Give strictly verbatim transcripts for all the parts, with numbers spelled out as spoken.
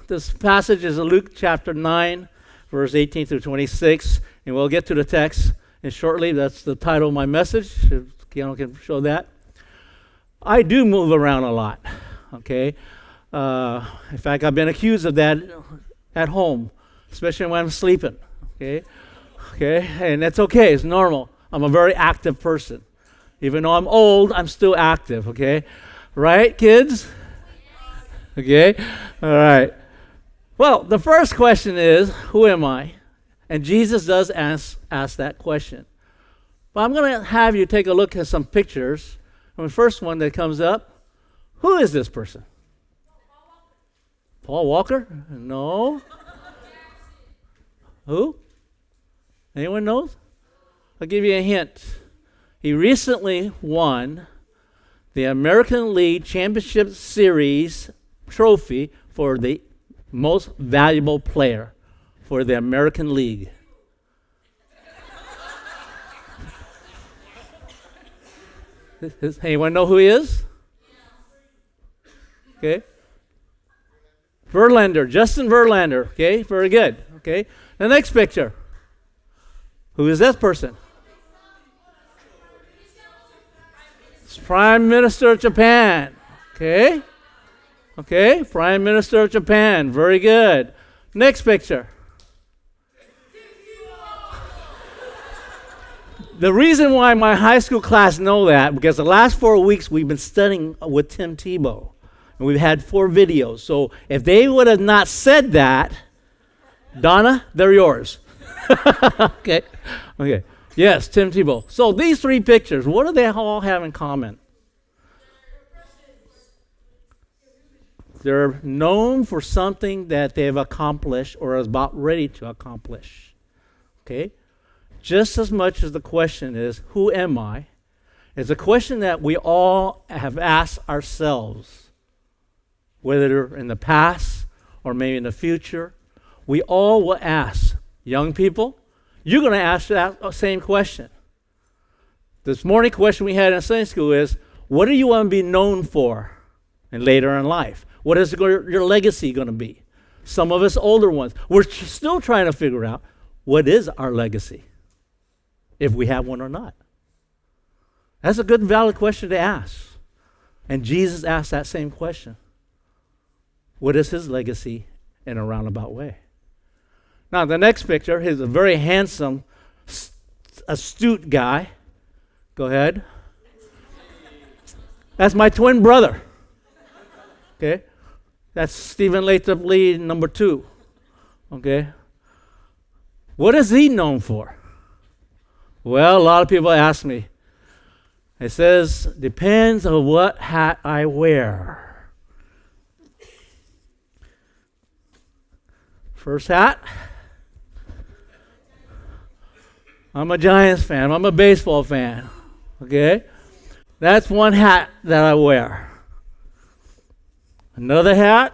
this passage is in Luke chapter nine, verse eighteen through twenty-six, and we'll get to the text and shortly. That's the title of my message. If Keanu can show that. I do move around a lot, okay? Uh, in fact, I've been accused of that at home, especially when I'm sleeping, okay? Okay, and that's okay. It's normal. I'm a very active person. Even though I'm old, I'm still active, okay? Right, kids? Okay? All right. Well, the first question is, who am I? And Jesus does ask, ask that question. But I'm going to have you take a look at some pictures. And the first one that comes up, who is this person? Paul Walker? No. Who? Anyone knows? I'll give you a hint. He recently won the American League Championship Series trophy for the most valuable player for the American League. Anyone know who he is? Okay. Verlander, Justin Verlander. Okay, very good. Okay. The next picture. Who is that person? It's Prime Minister of Japan. Okay. Okay, Prime Minister of Japan. Very good. Next picture. The reason why my high school class know that, because the last four weeks we've been studying with Tim Tebow. And we've had four videos. So if they would have not said that, Donna, they're yours. Okay. Okay. Yes, Tim Tebow. So these three pictures, what do they all have in common? They're known for something that they've accomplished or is about ready to accomplish. Okay? Just as much as the question is, who am I? It's a question that we all have asked ourselves, whether in the past or maybe in the future. We all will ask. Young people, you're going to ask that same question. This morning question we had in Sunday school is, what do you want to be known for and later in life? What is your legacy going to be? Some of us older ones, we're still trying to figure out what is our legacy, if we have one or not. That's a good, valid question to ask. And Jesus asked that same question. What is his legacy in a roundabout way? Now, the next picture is a very handsome, astute guy. Go ahead. That's my twin brother. Okay? That's Stephen Lathrop Lee, number two. Okay? What is he known for? Well, a lot of people ask me. It says, depends on what hat I wear. First hat. I'm a Giants fan. I'm a baseball fan. Okay? That's one hat that I wear. Another hat.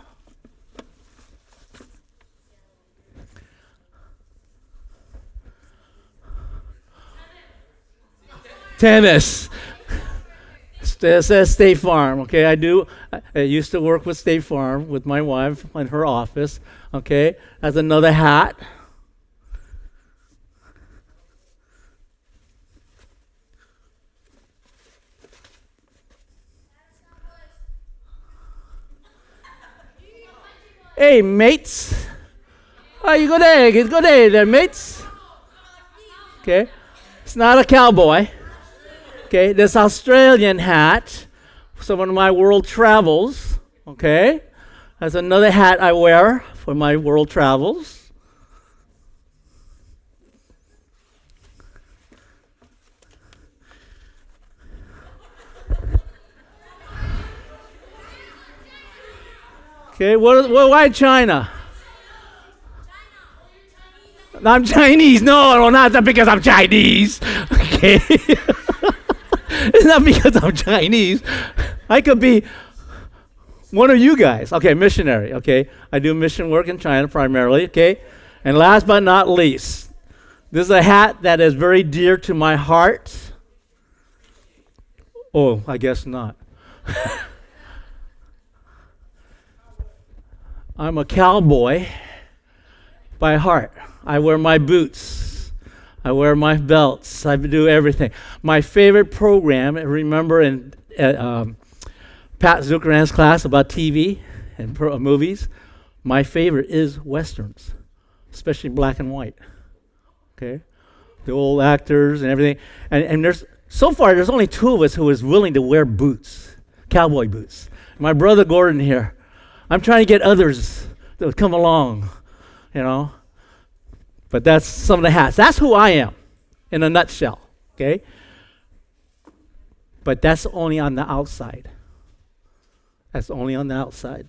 Tennis. It says State Farm. Okay, I do. I used to work with State Farm with my wife in her office. Okay, that's another hat. Hey, mates. Oh, you good day. Good day there, mates. Okay. It's not a cowboy. Okay. This Australian hat. Some of my world travels. Okay. That's another hat I wear for my world travels. Okay, what, what, why China? I'm Chinese. No, no, not because I'm Chinese. Okay. It's not because I'm Chinese. I could be one of you guys. Okay, missionary. Okay, I do mission work in China primarily. Okay, and last but not least, this is a hat that is very dear to my heart. Oh, I guess not. I'm a cowboy by heart. I wear my boots. I wear my belts. I do everything. My favorite program, remember in uh, um, Pat Zuckerman's class about T V and pro- movies, my favorite is Westerns, especially black and white. Okay? The old actors and everything. And, and there's so far, there's only two of us who is willing to wear boots, cowboy boots. My brother Gordon here. I'm trying to get others to come along, you know. But that's some of the hats. That's who I am in a nutshell, okay? But that's only on the outside. That's only on the outside.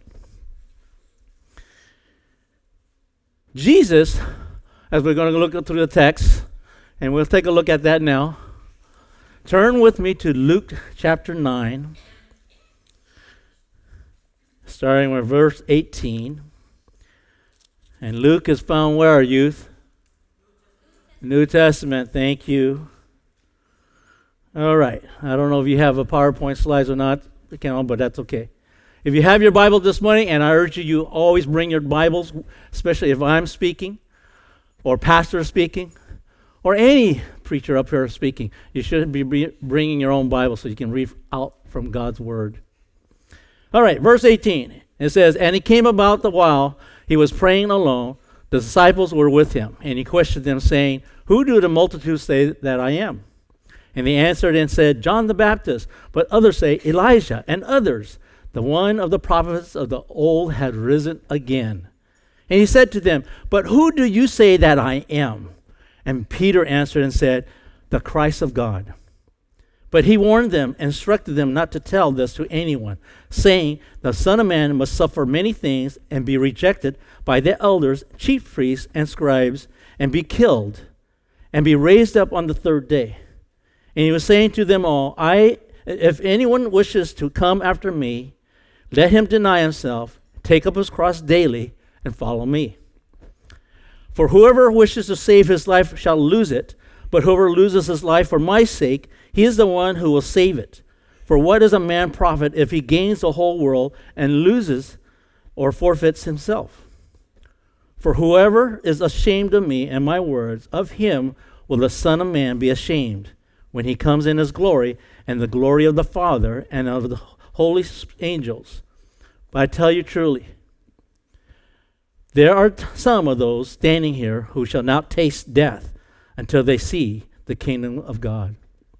Jesus, as we're going to look through the text, and we'll take a look at that now. Turn with me to Luke chapter nine, starting with verse eighteen. And Luke is found where, youth? New Testament, thank you. All right. I don't know if you have a PowerPoint slides or not, but that's okay. If you have your Bible this morning, and I urge you, you always bring your Bibles, especially if I'm speaking, or pastor speaking, or any preacher up here speaking. You should be bringing your own Bible so you can read out from God's Word. All right, verse eighteen. It says, and he came about the while he was praying alone. The disciples were with him, and he questioned them, saying, who do the multitudes say that I am? And they answered and said, John the Baptist, but others say Elijah, and others, the one of the prophets of the old had risen again. And he said to them, but who do you say that I am? And Peter answered and said, the Christ of God. But he warned them, instructed them not to tell this to anyone, saying, the Son of Man must suffer many things and be rejected by the elders, chief priests, and scribes, and be killed, and be raised up on the third day. And he was saying to them all, I, if anyone wishes to come after me, let him deny himself, take up his cross daily, and follow me. For whoever wishes to save his life shall lose it, but whoever loses his life for my sake, he is the one who will save it. For what is a man profit if he gains the whole world and loses or forfeits himself? For whoever is ashamed of me and my words, of him will the Son of Man be ashamed when he comes in his glory and the glory of the Father and of the holy angels. But I tell you truly, there are t- some of those standing here who shall not taste death until they see the kingdom of God.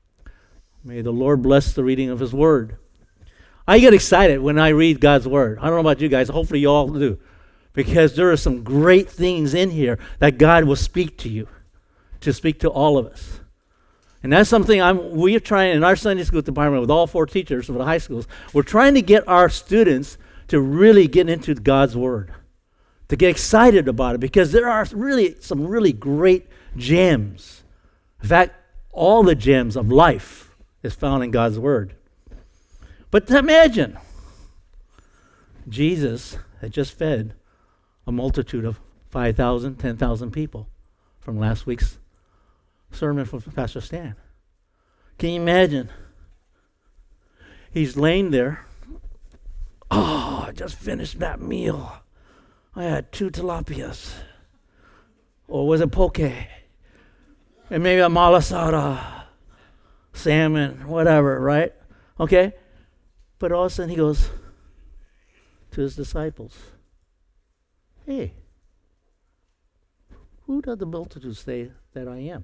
May the Lord bless the reading of his word. I get excited when I read God's word. I don't know about you guys. Hopefully you all do. Because there are some great things in here that God will speak to you, to speak to all of us. And that's something I'm, we're trying in our Sunday school department with all four teachers of the high schools. We're trying to get our students to really get into God's word, to get excited about it, because there are really some really great gems. In fact, all the gems of life is found in God's word. But imagine, Jesus had just fed a multitude of five thousand, ten thousand people from last week's sermon from Pastor Stan. Can you imagine? He's laying there. Oh, I just finished that meal. I had two tilapias. Or was it poke? And maybe a malasada, salmon, whatever, right? Okay? But all of a sudden he goes to his disciples. Hey, who do the multitudes say that I am?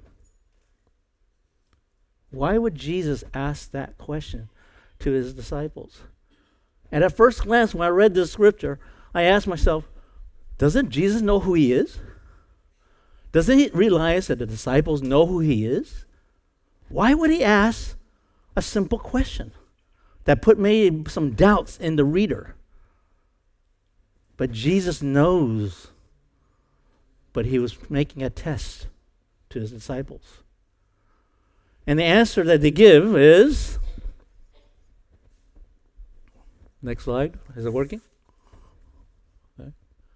Why would Jesus ask that question to his disciples? And at first glance, when I read this scripture, I asked myself, doesn't Jesus know who he is? Doesn't he realize that the disciples know who he is? Why would he ask a simple question that put maybe some doubts in the reader? But Jesus knows. But he was making a test to his disciples. And the answer that they give is, next slide, is it working? Okay.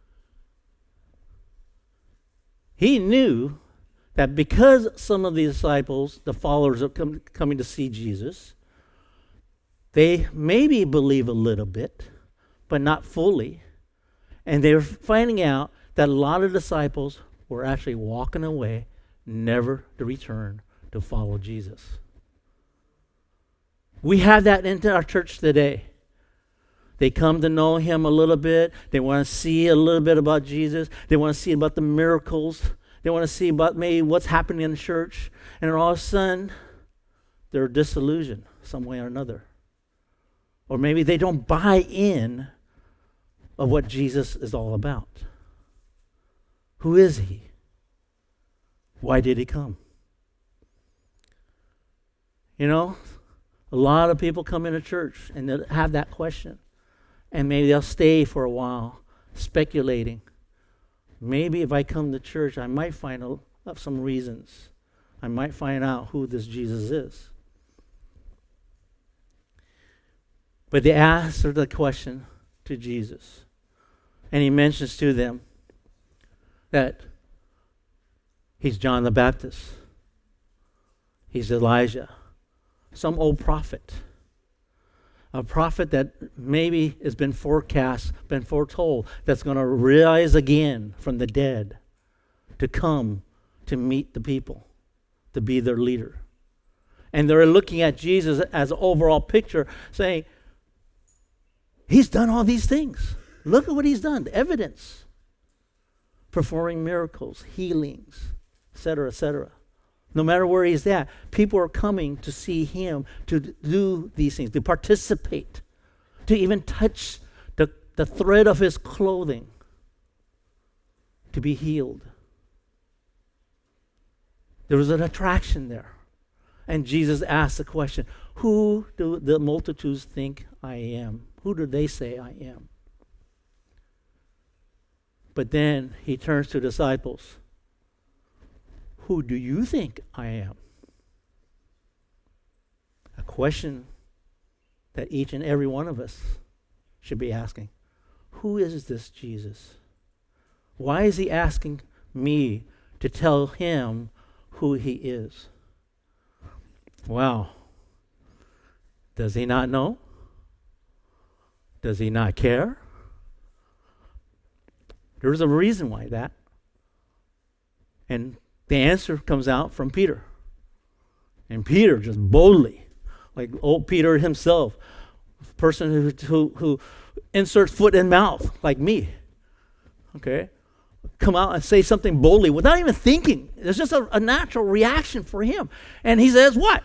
He knew that because some of the disciples, the followers are com- coming to see Jesus, they maybe believe a little bit, but not fully. And they were finding out that a lot of disciples were actually walking away, never to return to follow Jesus. We have that in our church today. They come to know him a little bit. They want to see a little bit about Jesus. They want to see about the miracles. They want to see about maybe what's happening in the church. And then all of a sudden, they're disillusioned some way or another. Or maybe they don't buy in of what Jesus is all about. Who is he? Why did he come? You know, a lot of people come into church and they have that question. And maybe they'll stay for a while speculating. Maybe if I come to church, I might find out some reasons. I might find out who this Jesus is. But they answer the question to Jesus. And he mentions to them that he's John the Baptist. He's Elijah. Some old prophet. A prophet that maybe has been forecast, been foretold, that's going to rise again from the dead to come to meet the people, to be their leader. And they're looking at Jesus as an overall picture, saying, he's done all these things. Look at what he's done, the evidence. Performing miracles, healings, et cetera, et cetera. No matter where he's at, people are coming to see him, to do these things, to participate, to even touch the, the thread of his clothing, to be healed. There was an attraction there. And Jesus asked the question, who do the multitudes think I am? Who do they say I am? But then he turns to disciples. Who do you think I am? A question that each and every one of us should be asking. Who is this Jesus? Why is he asking me to tell him who he is? Wow. Does he not know? Does he not care? There's a reason why that. And the answer comes out from Peter. And Peter just boldly, like old Peter himself, person who, who, who inserts foot in mouth, like me, okay, come out and say something boldly without even thinking. It's just a, a natural reaction for him. And he says, what?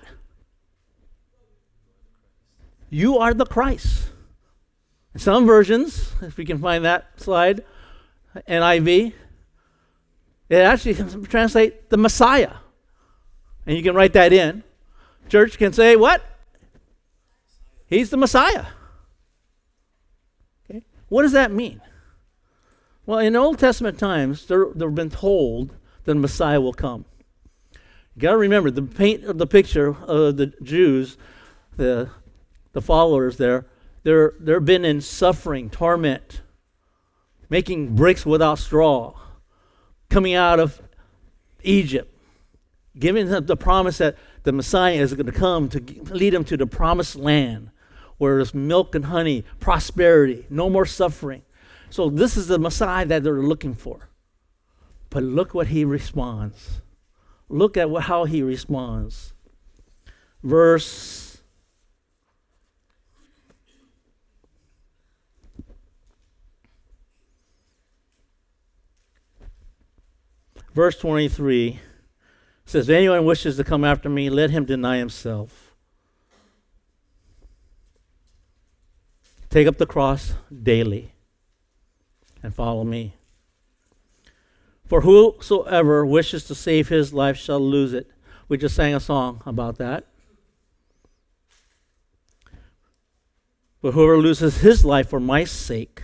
You are the Christ. In some versions, if we can find that slide, N I V, it actually translates the Messiah. And you can write that in. Church can say, what? He's the Messiah. Okay. What does that mean? Well, in Old Testament times, they've been told that the Messiah will come. You got to remember, the paint of the picture of the Jews, the, the followers there, they're, they've been in suffering, torment, making bricks without straw, coming out of Egypt, giving them the promise that the Messiah is going to come to lead them to the promised land where there's milk and honey, prosperity, no more suffering. So this is the Messiah that they're looking for. But look what he responds. Look at what, how he responds. Verse Verse twenty-three says, if anyone wishes to come after me, let him deny himself. Take up the cross daily and follow me. For whosoever wishes to save his life shall lose it. We just sang a song about that. But whoever loses his life for my sake,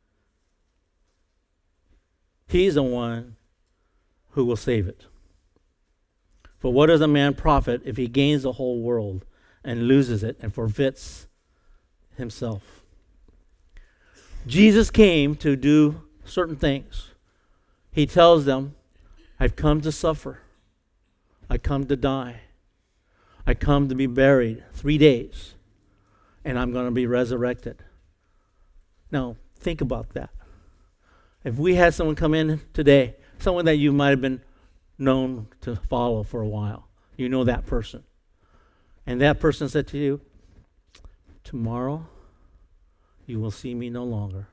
he's the one who will save it. For what does a man profit if he gains the whole world and loses it and forfeits himself? Jesus came to do certain things. He tells them, I've come to suffer. I come to die. I come to be buried three days. And I'm going to be resurrected. Now, think about that. If we had someone come in today, someone that you might have been known to follow for a while, you know that person, and that person said to you, tomorrow you will see me no longer.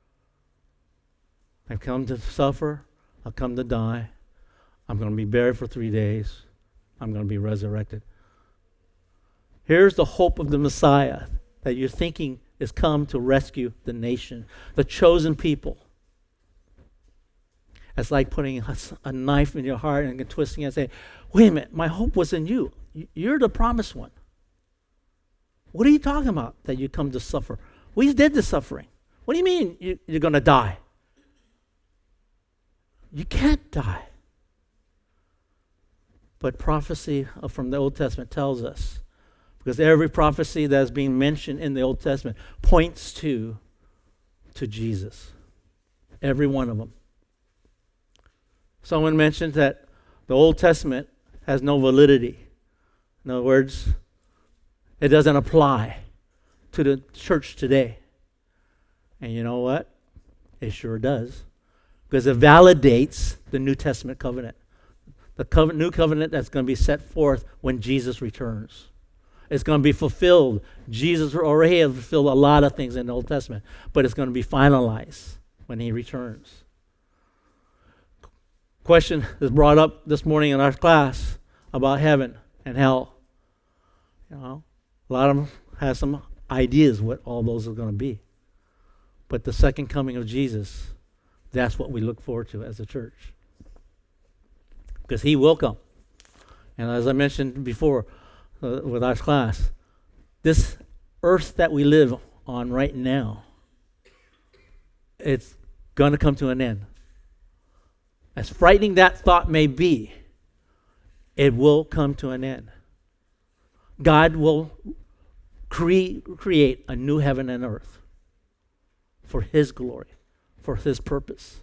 I've come to suffer, I've come to die, I'm going to be buried for three days, I'm going to be resurrected. Here's the hope of the Messiah that you're thinking is come to rescue the nation, the chosen people. It's like putting a, a knife in your heart and twisting it and saying, wait a minute, my hope was in you. You're the promised one. What are you talking about that you come to suffer? We did the suffering. What do you mean you, you're going to die? You can't die. But prophecy from the Old Testament tells us, because every prophecy that is being mentioned in the Old Testament points to, to Jesus. Every one of them. Someone mentioned that the Old Testament has no validity. In other words, it doesn't apply to the church today. And you know what? It sure does. Because it validates the New Testament covenant. The covenant, new covenant that's going to be set forth when Jesus returns. It's going to be fulfilled. Jesus already has fulfilled a lot of things in the Old Testament, but it's going to be finalized when he returns. Question is brought up this morning in our class about heaven and hell. You know, a lot of them have some ideas what all those are going to be. But the second coming of Jesus, that's what we look forward to as a church. Because he will come. And as I mentioned before uh, with our class, this earth that we live on right now, it's going to come to an end. As frightening that thought may be, it will come to an end. God will cre- create a new heaven and earth for his glory, for his purpose.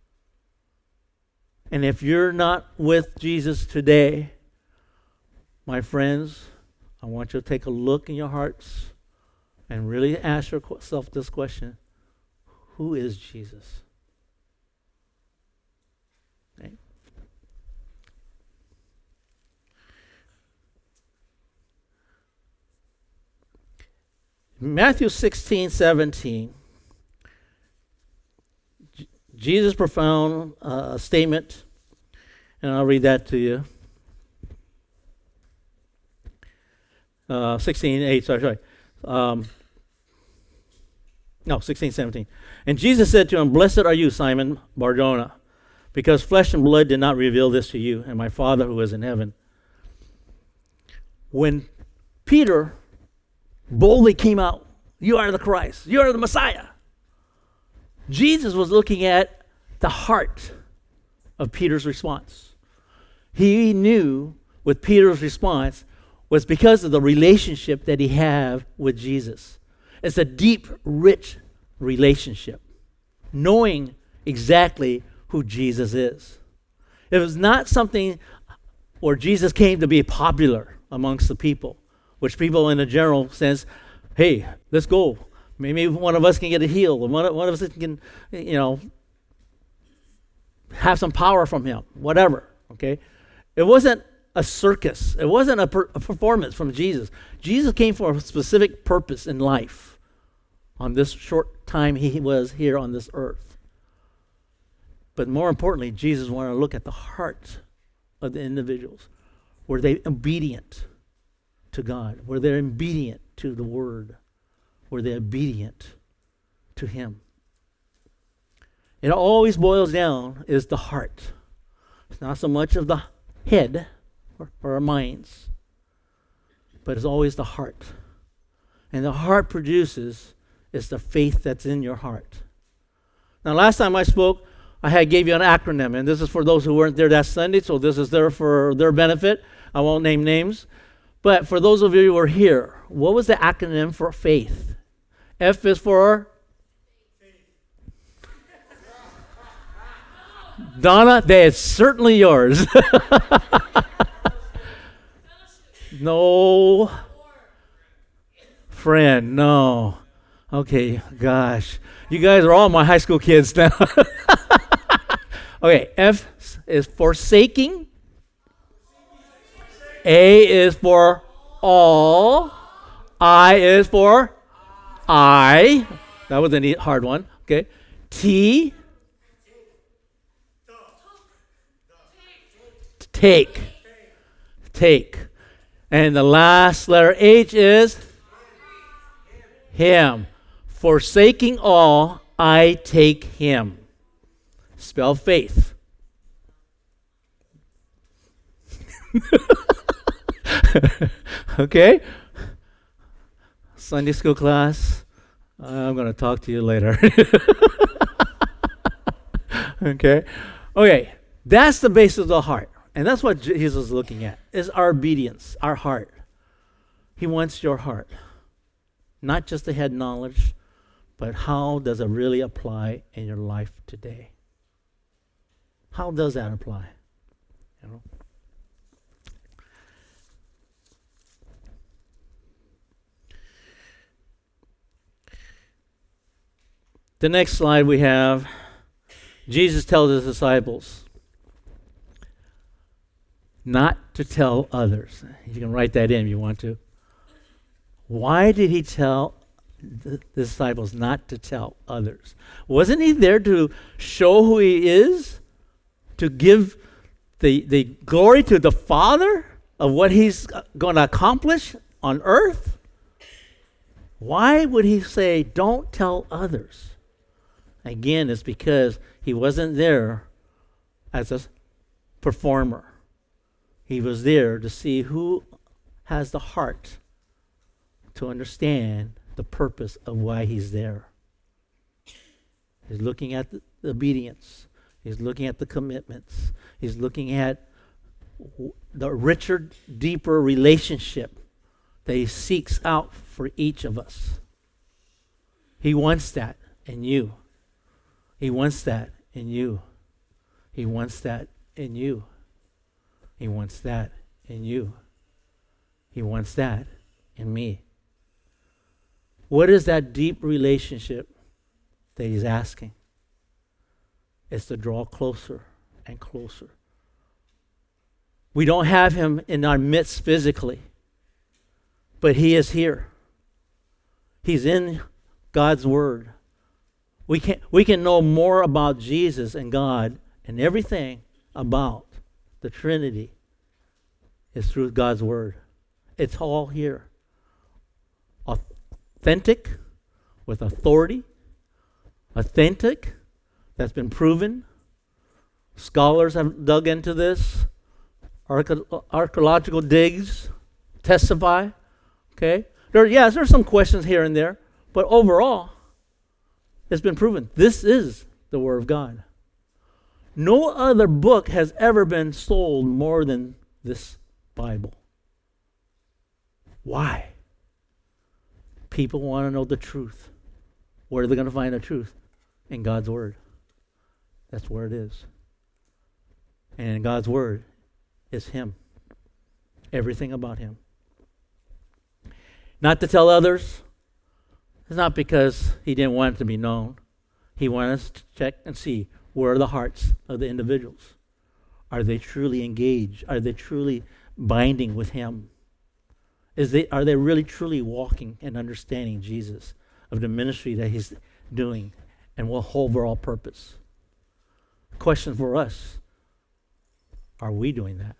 And if you're not with Jesus today, my friends, I want you to take a look in your hearts and really ask yourself this question: who is Jesus? Okay. Matthew sixteen, seventeen. J- Jesus' profound uh, statement, and I'll read that to you. Uh, sixteen, eight, sorry, sorry. Um, no, sixteen, seventeen. And Jesus said to him, "Blessed are you, Simon Bar-Jonah, because flesh and blood did not reveal this to you, and my Father who is in heaven." When Peter boldly came out, "You are the Christ, you are the Messiah," Jesus was looking at the heart of Peter's response. He knew with Peter's response was because of the relationship that he had with Jesus. It's a deep, rich relationship, knowing exactly who Jesus is. It was not something where Jesus came to be popular amongst the people, which people in a general sense, hey, let's go. Maybe one of us can get a heal, or one, one of us can, you know, have some power from him, whatever, okay? It wasn't a circus. It wasn't a, per, a performance from Jesus. Jesus came for a specific purpose in life on this short time he was here on this earth. But more importantly, Jesus wanted to look at the heart of the individuals. Were they obedient to God? Were they obedient to the Word? Were they obedient to Him? It always boils down is the heart. It's not so much of the head or, or our minds, but it's always the heart. And the heart produces is the faith that's in your heart. Now, last time I spoke, I had gave you an acronym, and this is for those who weren't there that Sunday, so this is there for their benefit. I won't name names. But for those of you who were here, what was the acronym for faith? F is for? Faith. Donna, that is certainly yours. No. Friend, no. Okay, gosh. You guys are all my high school kids now. Okay, F is forsaking. A is for all. I is for I. That was a neat, hard one. Okay. T. Take. Take. And the last letter H is him. Forsaking all, I take him. Spell faith. Okay? Sunday school class, I'm going to talk to you later. Okay? Okay, that's the basis of the heart. And that's what Jesus is looking at, is our obedience, our heart. He wants your heart. Not just the head knowledge, but how does it really apply in your life today? How does that apply? You know? The next slide we have, Jesus tells his disciples not to tell others. You can write that in if you want to. Why did he tell the disciples not to tell others? Wasn't he there to show who he is? To give the, the glory to the Father of what he's going to accomplish on earth? Why would he say, don't tell others? Again, it's because he wasn't there as a performer. He was there to see who has the heart to understand the purpose of why he's there. He's looking at the obedience. He's looking at the commitments. He's looking at the richer, deeper relationship that he seeks out for each of us. He wants that in you. He wants that in you. He wants that in you. He wants that in you. He wants that in me. What is that deep relationship that he's asking? It's to draw closer and closer. We don't have him in our midst physically, but he is here. He's in God's Word. We can, we can know more about Jesus and God and everything about the Trinity is through God's Word. It's all here. Authentic, with authority. Authentic, that's been proven. Scholars have dug into this. Arche- archaeological digs testify. Okay? There, yes, there's some questions here and there, but overall, it's been proven. This is the Word of God. No other book has ever been sold more than this Bible. Why? People want to know the truth. Where are they going to find the truth? In God's Word. That's where it is. And in God's Word is Him. Everything about Him. Not to tell others. It's not because He didn't want it to be known. He wanted us to check and see where are the hearts of the individuals. Are they truly engaged? Are they truly binding with Him? Is they are they really truly walking and understanding Jesus of the ministry that He's doing and what overall purpose? Question for us: are we doing that?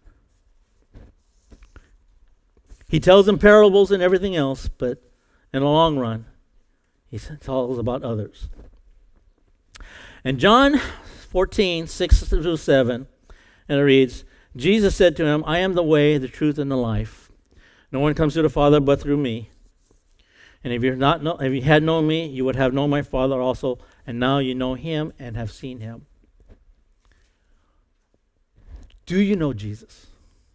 He tells them parables and everything else, but in the long run, He tells about others. And John fourteen, six through seven, and it reads, Jesus said to him, I am the way, the truth, and the life. No one comes to the Father but through me. And if you're not, know, if you had known me, you would have known my Father also, and now you know Him and have seen Him. Do you know Jesus?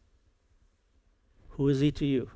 Who is He to you?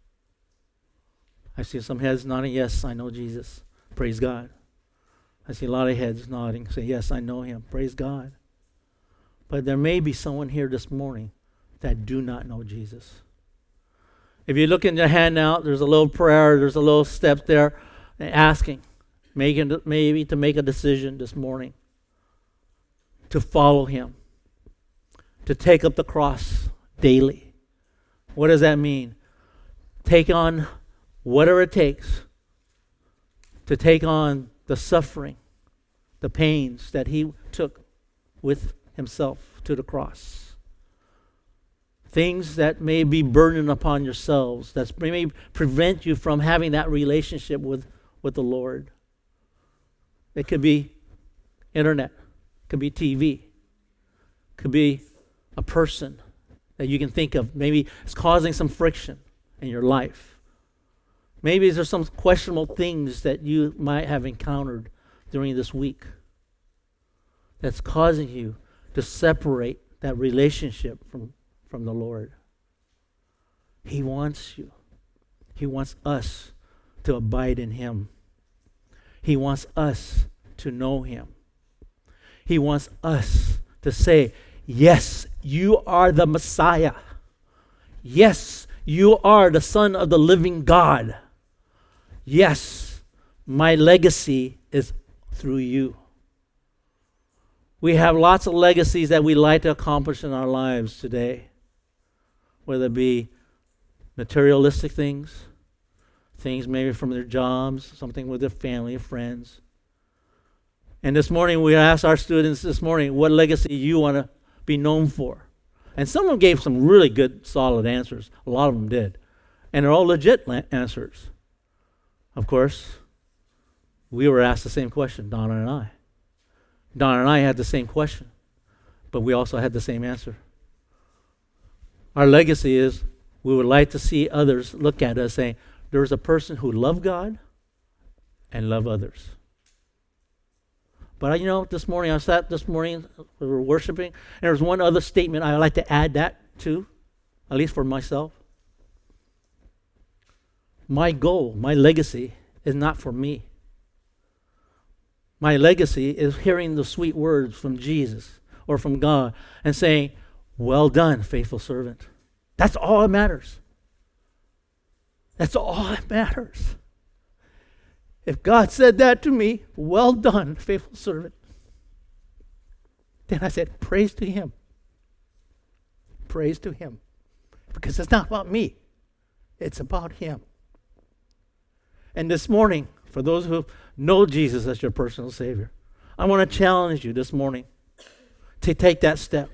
I see some heads nodding, yes, I know Jesus. Praise God. I see a lot of heads nodding, say, yes, I know Him. Praise God. But there may be someone here this morning that do not know Jesus. If you look in your handout, there's a little prayer, there's a little step there asking, making maybe to make a decision this morning. to follow him, to take up the cross daily. What does that mean? Take on whatever it takes to take on the suffering, the pains that he took with himself to the cross. Things that may be burden upon yourselves, that may prevent you from having that relationship with, with the Lord. It could be internet, could be T V, could be a person that you can think of. Maybe it's causing some friction in your life. Maybe there's some questionable things that you might have encountered during this week that's causing you to separate that relationship from, from the Lord. He wants you. He wants us to abide in him. He wants us to know him. He wants us to say, yes, you are the Messiah. Yes, you are the Son of the living God. Yes, my legacy is through you. We have lots of legacies that we like to accomplish in our lives today, whether it be materialistic things, things maybe from their jobs, something with their family or friends. And this morning we asked our students this morning, what legacy you want to be known for? And some of them gave some really good, solid answers. A lot of them did. And they're all legit la- answers. Of course, we were asked the same question, Donna and I. Donna and I had the same question, but we also had the same answer. Our legacy is we would like to see others look at us saying, there's a person who loved God and loved others. But you know, this morning, I sat this morning, we were worshiping, and there was one other statement I would like to add that to, at least for myself. My goal, my legacy is not for me. My legacy is hearing the sweet words from Jesus or from God and saying, well done, faithful servant. That's all that matters. That's all that matters. If God said that to me, well done, faithful servant, then I said, praise to him. Praise to him. Because it's not about me. It's about him. And this morning, for those who know Jesus as your personal Savior, I want to challenge you this morning to take that step.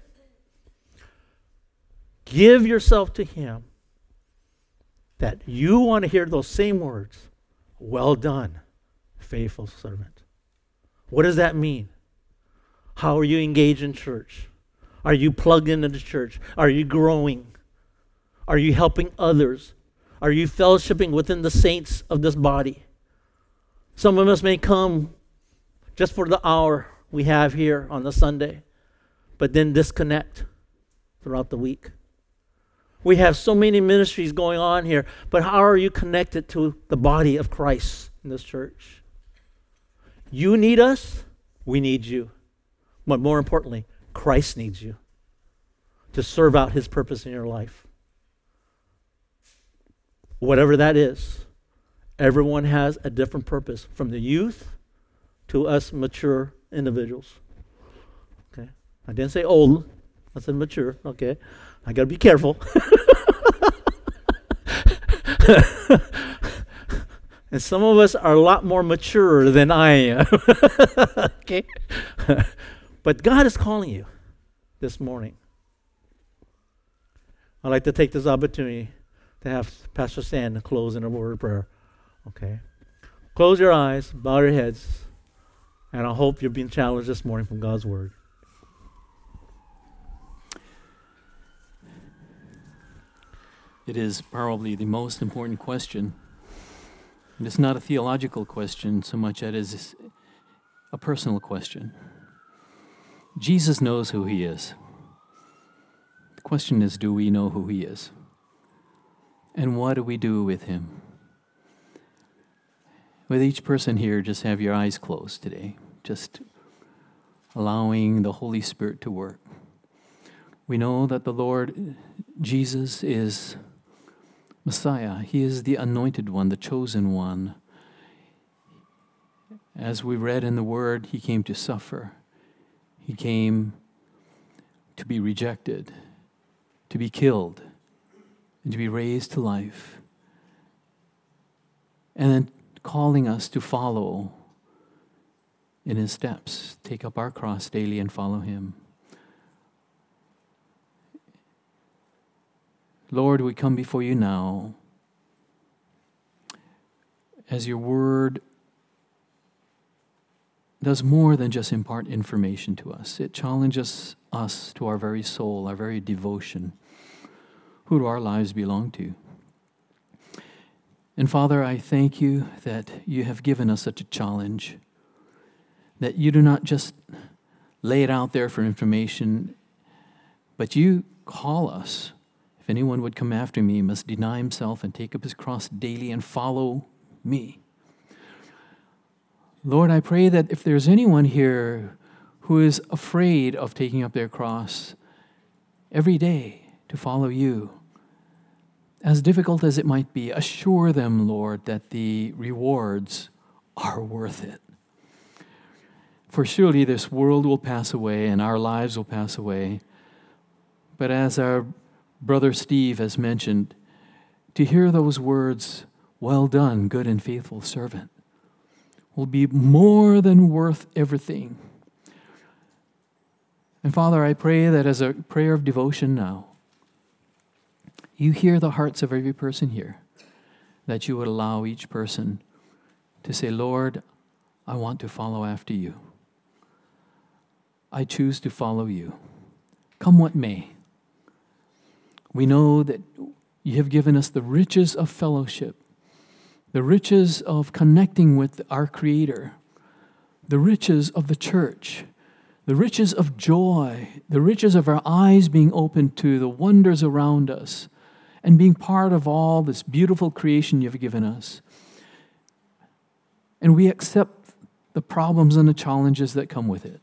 Give yourself to him that you want to hear those same words. Well done, faithful servant. What does that mean? How are you engaged in church? Are you plugged into the church? Are you growing? Are you helping others? Are you fellowshipping within the saints of this body? Some of us may come just for the hour we have here on the Sunday, but then disconnect throughout the week. We have so many ministries going on here, but how are you connected to the body of Christ in this church? You need us, we need you. But more importantly, Christ needs you to serve out his purpose in your life. Whatever that is, everyone has a different purpose, from the youth to us mature individuals. Okay, I didn't say old, I said mature. Okay, I got to be careful. And some of us are a lot more mature than I am. Okay, but God is calling you this morning. I'd like to take this opportunity to have Pastor Stan close in a word of prayer. Okay. Close your eyes, bow your heads, and I hope you're being challenged this morning from God's word. It is probably the most important question. And it's not a theological question so much as it is a personal question. Jesus knows who he is. The question is, do we know who he is? And what do we do with him? With each person here, just have your eyes closed today, just allowing the Holy Spirit to work. We know that the Lord Jesus is Messiah. He is the anointed one, the chosen one. As we read in the Word, he came to suffer. He came to be rejected, to be killed, and to be raised to life, and then calling us to follow in his steps, take up our cross daily and follow him. Lord, we come before you now as your word does more than just impart information to us. It challenges us to our very soul, our very devotion. Who do our lives belong to? And Father, I thank you that you have given us such a challenge, that you do not just lay it out there for information, but you call us. If anyone would come after me, he must deny himself and take up his cross daily and follow me. Lord, I pray that if there's anyone here who is afraid of taking up their cross every day to follow you, as difficult as it might be, assure them, Lord, that the rewards are worth it. For surely this world will pass away and our lives will pass away. But as our brother Steve has mentioned, to hear those words, "Well done, good and faithful servant," will be more than worth everything. And Father, I pray that as a prayer of devotion now, you hear the hearts of every person here, that you would allow each person to say, "Lord, I want to follow after you. I choose to follow you, come what may." We know that you have given us the riches of fellowship, the riches of connecting with our Creator, the riches of the church, the riches of joy, the riches of our eyes being opened to the wonders around us, and being part of all this beautiful creation you've given us. And we accept the problems and the challenges that come with it.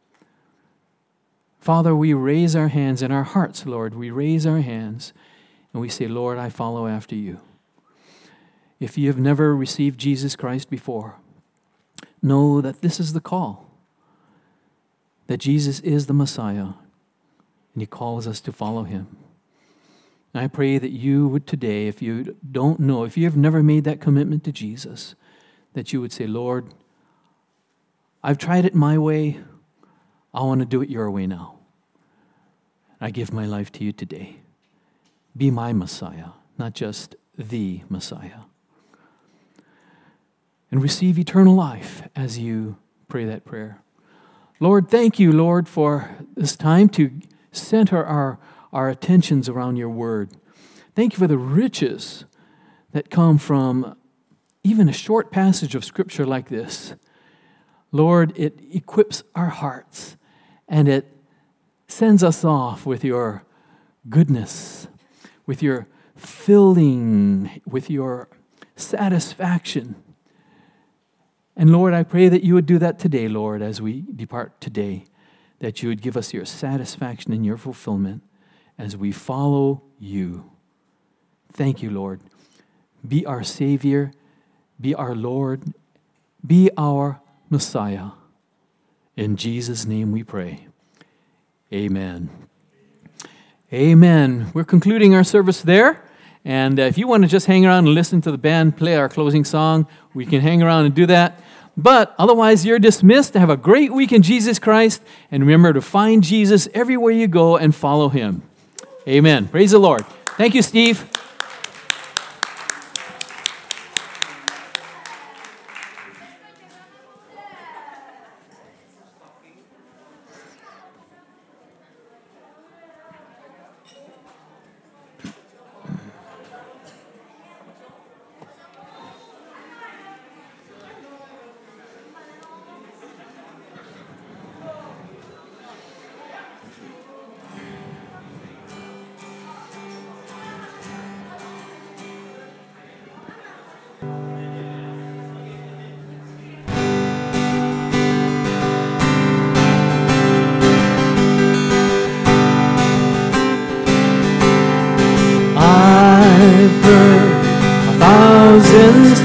Father, we raise our hands in our hearts, Lord. We raise our hands and we say, "Lord, I follow after you." If you have never received Jesus Christ before, know that this is the call, that Jesus is the Messiah, and he calls us to follow him. And I pray that you would today, if you don't know, if you have never made that commitment to Jesus, that you would say, "Lord, I've tried it my way. I want to do it your way now. I give my life to you today. Be my Messiah, not just the Messiah." And receive eternal life as you pray that prayer. Lord, thank you, Lord, for this time to center our, our attentions around your word. Thank you for the riches that come from even a short passage of Scripture like this. Lord, it equips our hearts and it sends us off with your goodness, with your filling, with your satisfaction. And Lord, I pray that you would do that today, Lord, as we depart today, that you would give us your satisfaction and your fulfillment as we follow you. Thank you, Lord. Be our Savior, be our Lord, be our Messiah. In Jesus' name we pray. Amen. Amen. We're concluding our service there. And uh, if you want to just hang around and listen to the band play our closing song, we can hang around and do that. But otherwise, you're dismissed. Have a great week in Jesus Christ. And remember to find Jesus everywhere you go and follow him. Amen. Praise the Lord. Thank you, Steve.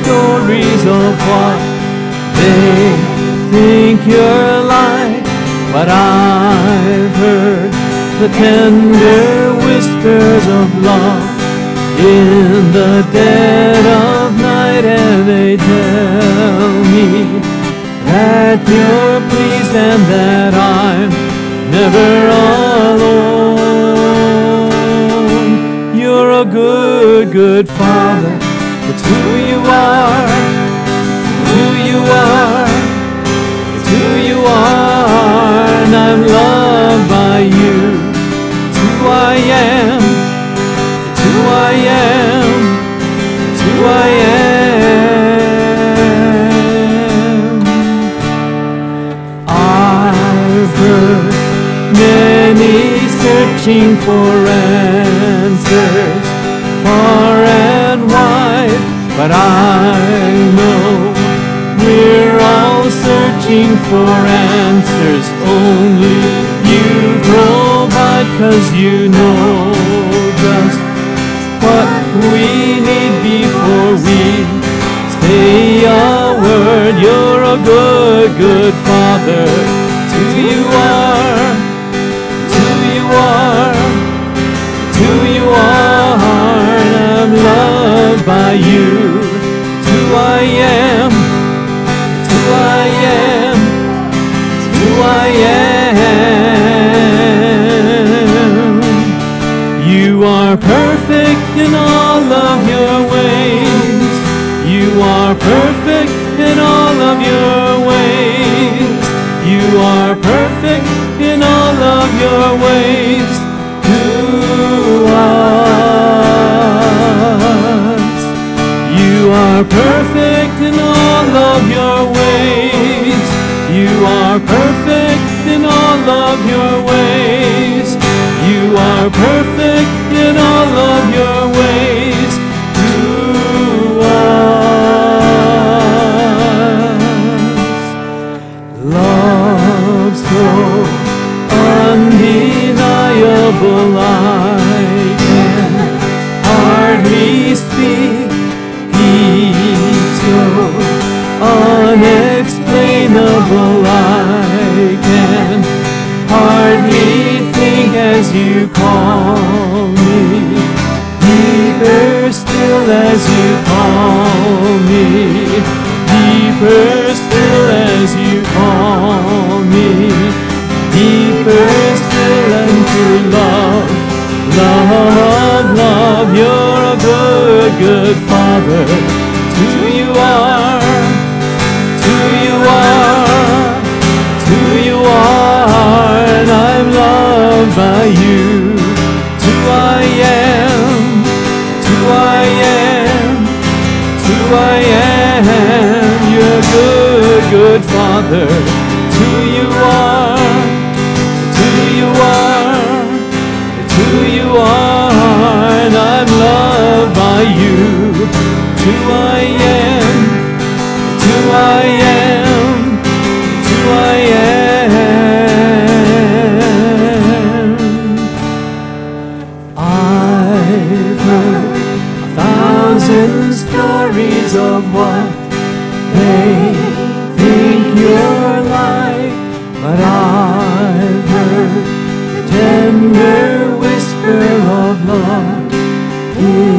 Stories of what they think you're like, but I've heard the tender whispers of love in the dead of night, and they tell me that you're pleased and that I'm never alone. You're a good, good Father. It's who you are, who you are, it's who you are, and I'm loved by you. It's who I am, it's who I am, it's who I am. I've heard many searching for answers far and wide, but I know we're all searching for answers only you provide, 'cause you know just what we need before we say a word. You're a good, good Father. It's who you are, it's who you are, it's who you are, and I'm loved by you. It's who I am, it's who I am, it's who I am. You are perfect in all of your ways. You are perfect in all of your ways. You are perfect in all of your ways to us. You are perfect in all of your ways. You are perfect in all of your ways. You are perfect in all of your ways to us. Love so undeniable, I can hardly speak. Peace so unexplainable, I can hardly think as you call me. Deeper still as you call me. Deeper still as you call me. Deeper still into love. Love, love, you're a good, good Father. It's who you are, it's who you are, it's who you are, and I'm loved by you. It's who I am, it's who I am, it's who I am. You're a good, good Father. It's who you are, it's who you are, it's who you are, and I'm loved by you. It's who I am, it's who I am, it's who I am. I've heard a thousand stories of what they think you're like, but I've heard the tender whisper of love